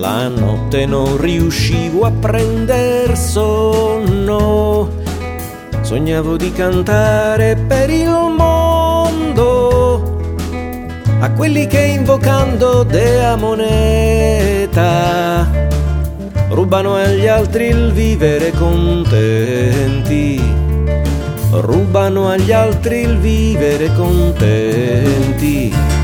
La notte non riuscivo a prender sonno, sognavo di cantare per il mondo a quelli che invocando dea moneta rubano agli altri il vivere contenti, rubano agli altri il vivere contenti.